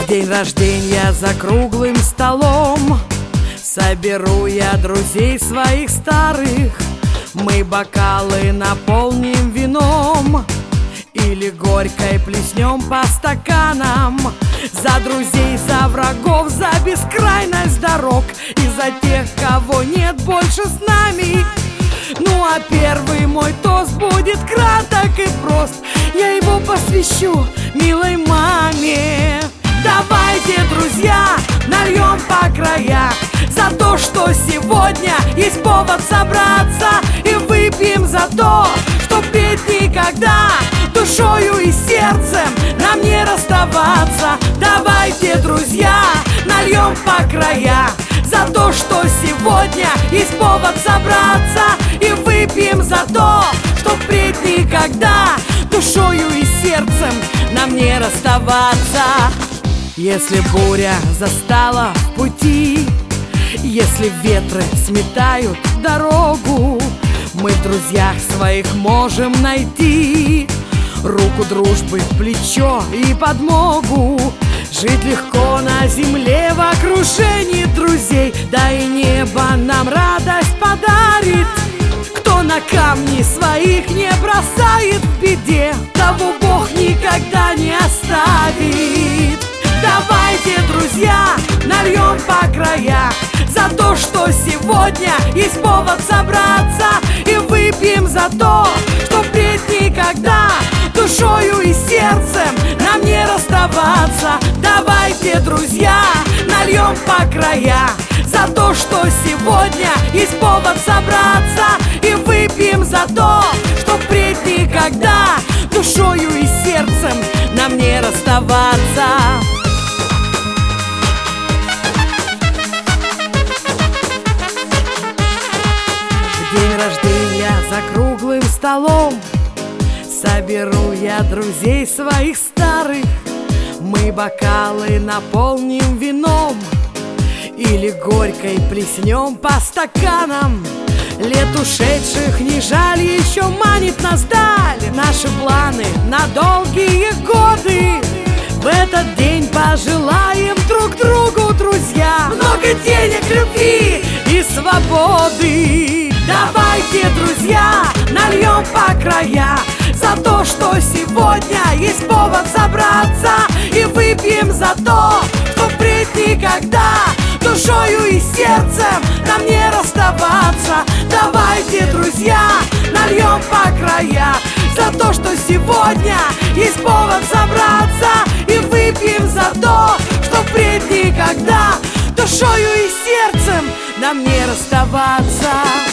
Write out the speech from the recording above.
В день рождения за круглым столом соберу я друзей своих старых. Мы бокалы наполним вином или горькой плеснем по стаканам. За друзей, за врагов, за бескрайность дорог и за тех, кого нет больше с нами. Ну а первый мой тост будет краток и прост. Я его посвящу милой маме. Давайте, друзья, нальем по краям за то, что сегодня есть повод собраться. И выпьем за то, что петь никогда, душою и сердцем нам не расставаться. Давайте, друзья, нальем по краям за то, что сегодня есть повод собраться. И выпьем за то, что впредь никогда, душою и сердцем нам не расставаться. Если буря застала в пути, если ветры сметают дорогу, мы в друзьях своих можем найти руку дружбы, плечо и подмогу. Жить легко на земле в окружении друзей, да и небо нам радость подарит. Кто на камни своих не бросает в беде, того Бог никогда не оставит. Давайте, друзья, нальем по краям за то, что сегодня есть повод собраться. И выпьем за то, что впредь никогда, душою и сердцем нам не расставаться. Давайте, друзья, нальем по краям за то, что сегодня есть повод собраться. И выпьем за то, что впредь никогда, душою и сердцем нам не расставаться. День рождения за круглым столом соберу я друзей своих старых. Мы бокалы наполним вином или горькой плеснем по стаканам. Лет ушедших не жаль, еще манит нас даль. Наши планы на долгие годы. В этот день пожелаем друг другу, друзья, много денег, любви и свободы. Давайте, друзья, нальем по краям за то, что сегодня есть повод собраться. И выпьем за то, что впредь никогда, душою и сердцем нам не расставаться. Давайте, друзья, нальем по краям за то, что сегодня есть повод собраться. И выпьем за то, что впредь никогда, душою и сердцем нам не расставаться.